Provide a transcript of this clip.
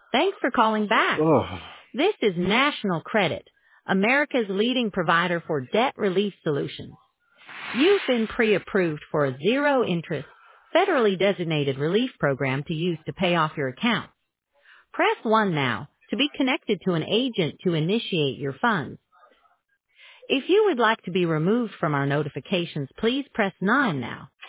Thanks for calling back. Oh, This is National Credit, America's leading provider for debt relief solutions. You've been pre-approved for a zero-interest, federally designated relief program to use to pay off your account. Press 1 now to be connected to an agent to initiate your funds. If you would like to be removed from our notifications, please press 9 now.